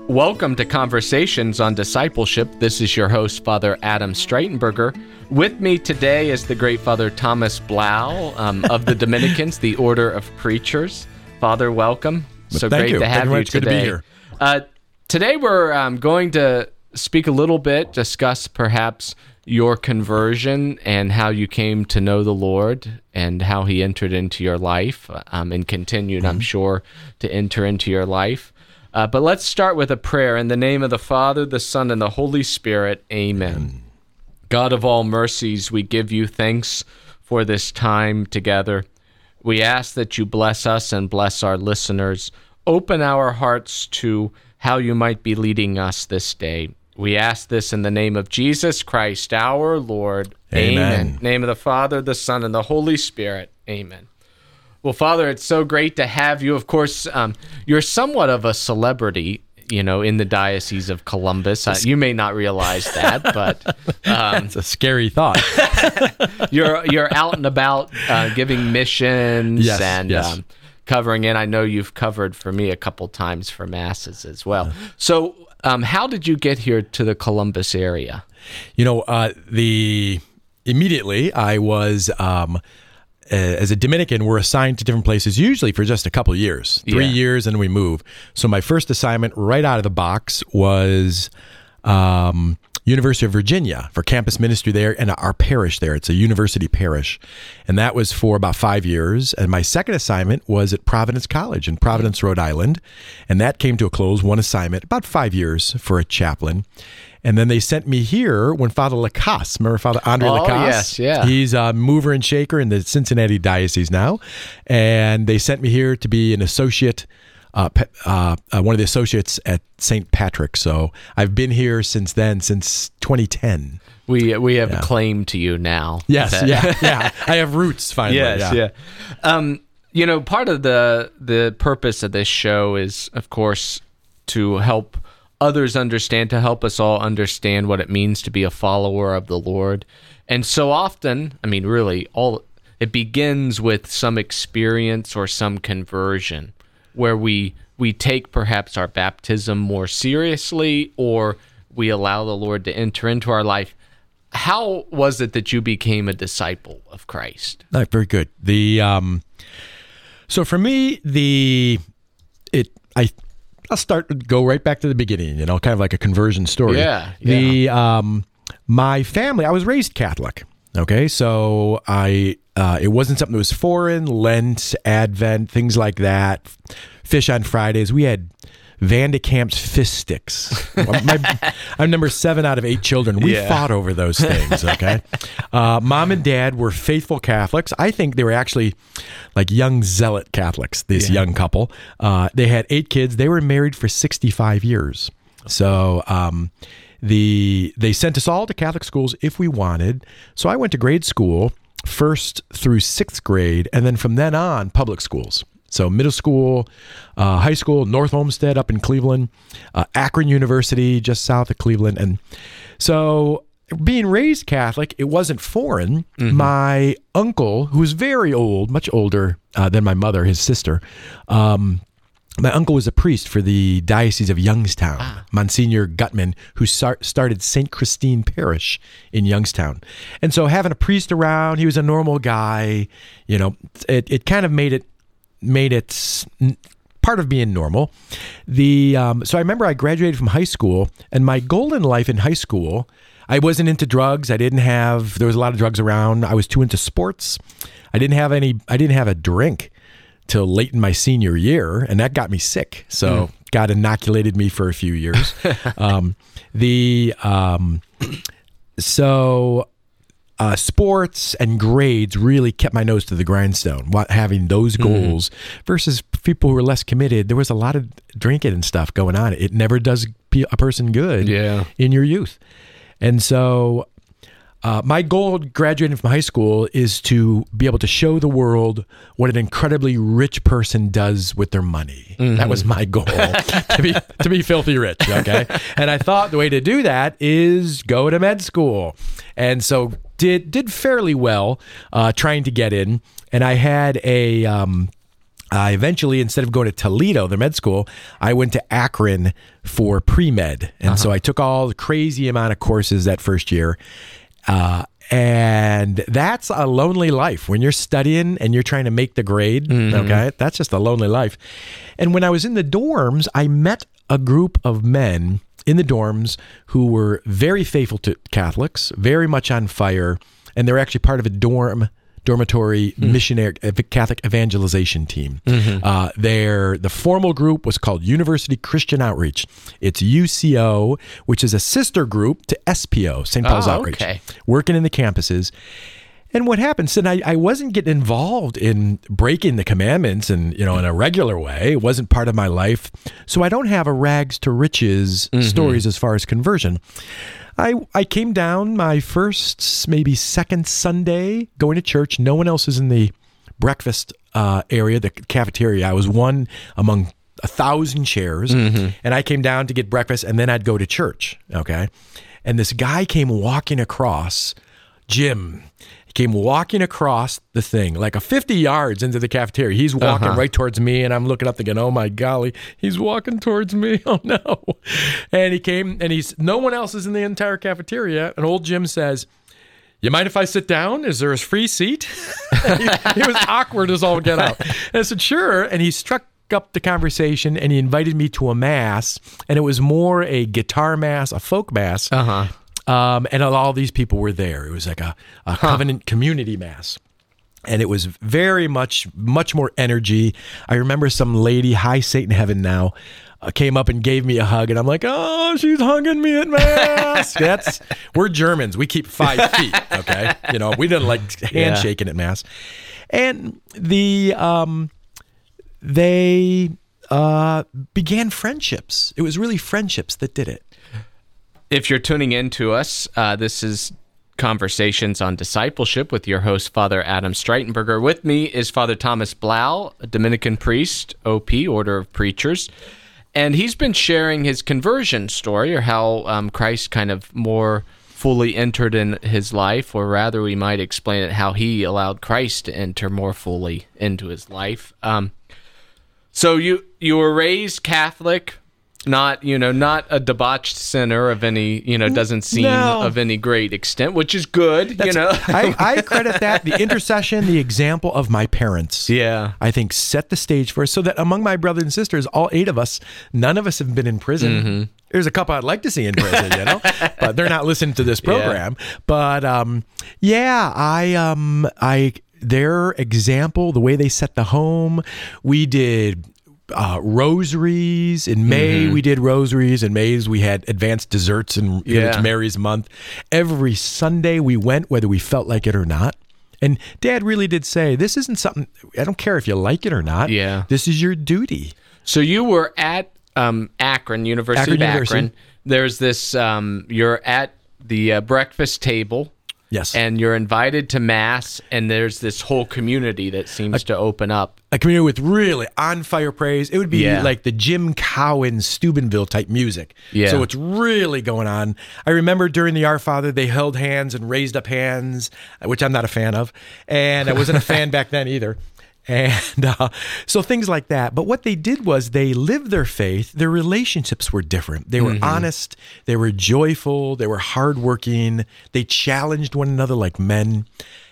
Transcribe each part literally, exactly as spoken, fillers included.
Welcome to Conversations on Discipleship. This is your host, Father Adam Streitenberger. With me today is the great Father Thomas Blau um, of the Dominicans, the Order of Preachers. Father, welcome. So Thank great you. to have Thank you you much. today. Good to be here. Uh, today we're um, going to speak a little bit, discuss perhaps your conversion and how you came to know the Lord and how he entered into your life um, and continued, mm-hmm. I'm sure, to enter into your life. Uh, but let's start with a prayer. In the name of the Father, the Son, and the Holy Spirit, amen. Amen. God of all mercies, we give you thanks for this time together. We ask that you bless us and bless our listeners. Open our hearts to how you might be leading us this day. We ask this in the name of Jesus Christ, our Lord. Amen. Amen. Name of the Father, the Son, and the Holy Spirit. Amen. Well, Father, it's so great to have you. Of course, um, you're somewhat of a celebrity, you know, in the Diocese of Columbus. Uh, you may not realize that, but um, it's a scary thought. you're you're out and about uh, giving missions yes, and yes. Um, covering in. I know you've covered for me a couple times for masses as well. So, um, how did you get here to the Columbus area? You know, uh, the immediately I was. Um, As a Dominican, we're assigned to different places, usually for just a couple of years, three yeah. years, and we move. So my first assignment right out of the box was um, University of Virginia for campus ministry there and our parish there. It's a university parish. And that was for about five years. And my second assignment was at Providence College in Providence, Rhode Island. And that came to a close, one assignment, about five years for a chaplain. And then they sent me here when Father Lacasse, remember Father Andre oh, Lacasse? yes, yeah. He's a mover and shaker in the Cincinnati Diocese now. And they sent me here to be an associate, uh, uh, uh, one of the associates at Saint Patrick. So I've been here since then, since twenty ten. We we have yeah. claim to you now. Yes, yeah, yeah. I have roots finally. Yes, yeah. yeah. Um, you know, part of the the purpose of this show is, of course, to help others understand, to help us all understand what it means to be a follower of the Lord. And so often, I mean, really, all it begins with some experience or some conversion where we we take perhaps our baptism more seriously, or we allow the Lord to enter into our life. How was it that you became a disciple of Christ? Right, very good. The um, so for me, the it I. I'll start, go right back to the beginning, you know, kind of like a conversion story. Yeah. yeah. The, um, my family, I was raised Catholic. Okay. So I, uh, it wasn't something that was foreign, Lent, Advent, things like that. Fish on Fridays. We had Van de Kamp's fist sticks. My, I'm number seven out of eight children. We yeah. fought over those things, okay? Uh, Mom and Dad were faithful Catholics. I think they were actually like young zealot Catholics, this yeah. young couple. Uh, they had eight kids. They were married for sixty-five years. So um, the they sent us all to Catholic schools if we wanted. So I went to grade school, first through sixth grade, and then from then on, public schools. So middle school, uh, high school, North Olmsted up in Cleveland, uh, Akron University just south of Cleveland. And so being raised Catholic, it wasn't foreign. Mm-hmm. My uncle, who was very old, much older uh, than my mother, his sister, um, my uncle was a priest for the Diocese of Youngstown, ah. Monsignor Gutman, who start, started Saint Christine Parish in Youngstown. And so having a priest around, he was a normal guy, you know, it, it kind of made it made it part of being normal. The um, so I remember I graduated from high school, and my goal in life in high school, I wasn't into drugs. I didn't have, there was a lot of drugs around. I was too into sports. I didn't have any, I didn't have a drink till late in my senior year, and that got me sick. So mm. God inoculated me for a few years. um, the um, so Uh, sports and grades really kept my nose to the grindstone, what, having those goals mm-hmm. versus people who were less committed. There was a lot of drinking and stuff going on. It never does a person good yeah. in your youth. And so uh, my goal graduating from high school is to be able to show the world what an incredibly rich person does with their money. Mm-hmm. That was my goal, to be to be filthy rich, okay? And I thought the way to do that is go to med school. And so did did fairly well uh, trying to get in. And I had a um, Uh, eventually, instead of going to Toledo, the med school, I went to Akron for pre-med. And uh-huh. so I took all the crazy amount of courses that first year. Uh, and that's a lonely life when you're studying and you're trying to make the grade. Mm-hmm. Okay. That's just a lonely life. And when I was in the dorms, I met a group of men in the dorms who were very faithful to Catholics, very much on fire. And they're actually part of a dorm dormitory mm. missionary Catholic evangelization team. Mm-hmm. Uh, their the formal group was called University Christian Outreach. It's U C O, which is a sister group to S P O, Saint Paul's oh, Outreach, okay. working in the campuses. And what happened, so I, I wasn't getting involved in breaking the commandments and, you know, in a regular way. It wasn't part of my life. So I don't have a rags to riches mm-hmm. stories as far as conversion. I, I came down my first, maybe second Sunday going to church. No one else is in the breakfast uh, area, the cafeteria. I was one among a thousand chairs. Mm-hmm. And I came down to get breakfast and then I'd go to church. Okay. And this guy came walking across, Jim. Came walking across the thing, like a fifty yards into the cafeteria. He's walking uh-huh. right towards me, and I'm looking up thinking, oh my golly, he's walking towards me. Oh no. And he came, and he's, no one else is in the entire cafeteria. And old Jim says, you mind if I sit down? Is there a free seat? It was awkward as all get out. And I said, sure. And he struck up the conversation, and he invited me to a mass, and it was more a guitar mass, a folk mass. Uh-huh. Um, and all these people were there. It was like a, a huh. covenant community mass. And it was very much, much more energy. I remember some lady, high Satan heaven now, uh, came up and gave me a hug. And I'm like, oh, she's hugging me at mass. That's, we're Germans. We keep five feet, okay? You know, we didn't like handshaking yeah. at mass. And the, um, they uh, began friendships. It was really friendships that did it. If you're tuning in to us, uh, this is Conversations on Discipleship with your host, Father Adam Streitenberger. With me is Father Thomas Blau, a Dominican priest, O P, Order of Preachers. And he's been sharing his conversion story, or how um, Christ kind of more fully entered in his life, or rather we might explain it, how he allowed Christ to enter more fully into his life. Um, so you you were raised Catholic, not, you know, not a debauched sinner of any, you know, doesn't seem no. of any great extent, which is good, That's, you know. I, I credit that, the intercession, the example of my parents. Yeah. I think set the stage for us, so that among my brothers and sisters, all eight of us, none of us have been in prison. Mm-hmm. There's a couple I'd like to see in prison, you know, but they're not listening to this program. Yeah. But um, yeah, I, um, I, their example, the way they set the home, we did Uh, rosaries in May. Mm-hmm. We did rosaries in May's. We had advanced desserts in yeah. Mary's month. Every Sunday we went, whether we felt like it or not. And Dad really did say, this isn't something, I don't care if you like it or not. Yeah. This is your duty. So you were at um, Akron, University Akron of Akron. University. There's this, um, you're at the uh, breakfast table. Yes. And you're invited to Mass, and there's this whole community that seems a, to open up. A community with really on-fire praise. It would be yeah. like the Jim Cowan, Steubenville type music. Yeah. So it's really going on. I remember during the Our Father, they held hands and raised up hands, which I'm not a fan of. And I wasn't a fan back then either. And uh, so things like that. But what they did was they lived their faith. Their relationships were different. They were mm-hmm. honest. They were joyful. They were hardworking. They challenged one another like men.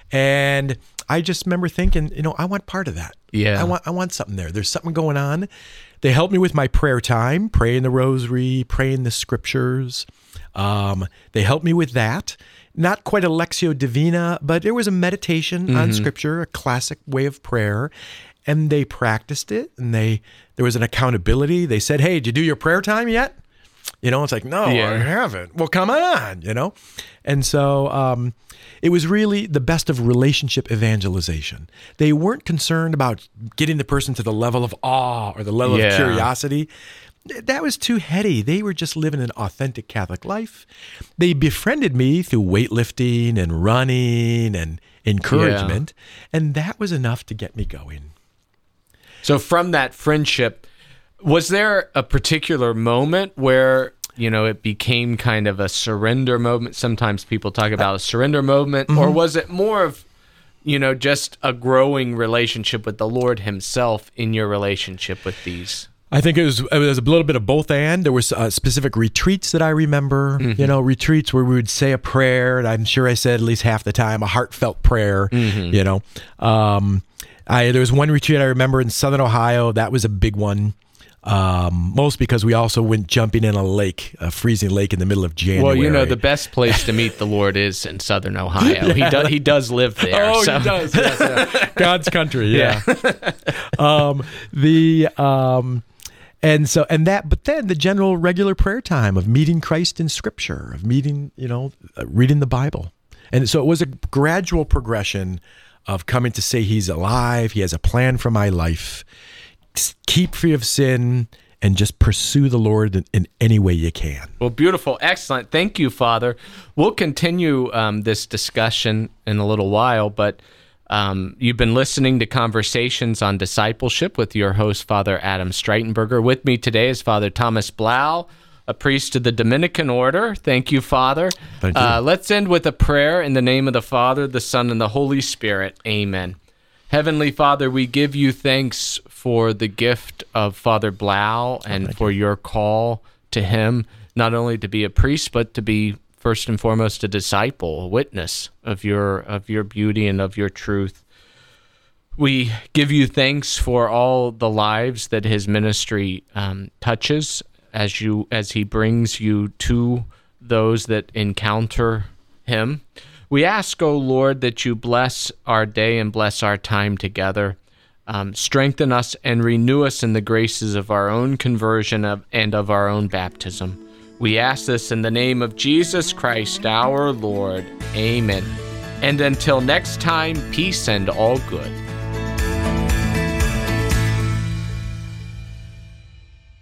And I just remember thinking, you know, I want part of that. Yeah. I want I want something there. There's something going on. They helped me with my prayer time, praying the rosary, praying the scriptures. Um, they helped me with that. Not quite a Lectio Divina, but there was a meditation mm-hmm. on Scripture, a classic way of prayer, and they practiced it, and they there was an accountability. They said, hey, did you do your prayer time yet? You know, it's like, no, yeah. I haven't. Well, come on, you know? And so um, it was really the best of relationship evangelization. They weren't concerned about getting the person to the level of awe or the level yeah. of curiosity. That was too heady. They were just living an authentic Catholic life. They befriended me through weightlifting and running and encouragement, yeah. and that was enough to get me going. So from that friendship, was there a particular moment where, you know, it became kind of a surrender moment? Sometimes people talk about a surrender moment, mm-hmm. or was it more of you know, just a growing relationship with the Lord himself in your relationship with these? I think it was it was a little bit of both and. There was uh, specific retreats that I remember, mm-hmm. you know, retreats where we would say a prayer, and I'm sure I said at least half the time a heartfelt prayer, mm-hmm. you know. Um, I there was one retreat I remember in Southern Ohio. That was a big one. Um, most because we also went jumping in a lake, a freezing lake in the middle of January. Well, you know, the best place to meet the Lord is in Southern Ohio. yeah. He does he does live there. Oh, so. he does. Yes, yeah. God's country. Yeah. yeah. um, the um, and so and that, but then the general regular prayer time of meeting Christ in Scripture, of meeting, you know, uh, reading the Bible, and so it was a gradual progression of coming to say He's alive. He has a plan for my life. Keep free of sin and just pursue the Lord in, in any way you can. Well, beautiful. Excellent. Thank you, Father. We'll continue um, this discussion in a little while, but um, you've been listening to Conversations on Discipleship with your host, Father Adam Streitenberger. With me today is Father Thomas Blau, a priest of the Dominican Order. Thank you, Father. Thank you. Uh, let's end with a prayer in the name of the Father, the Son, and the Holy Spirit. Amen. Heavenly Father, we give you thanks for the gift of Father Blau and oh, for you. your call to him, not only to be a priest, but to be first and foremost a disciple, a witness of your of your beauty and of your truth. We give you thanks for all the lives that his ministry um, touches as you as he brings you to those that encounter him. We ask, O Lord, that you bless our day and bless our time together. Um, strengthen us and renew us in the graces of our own conversion of, and of our own baptism. We ask this in the name of Jesus Christ, our Lord. Amen. And until next time, peace and all good.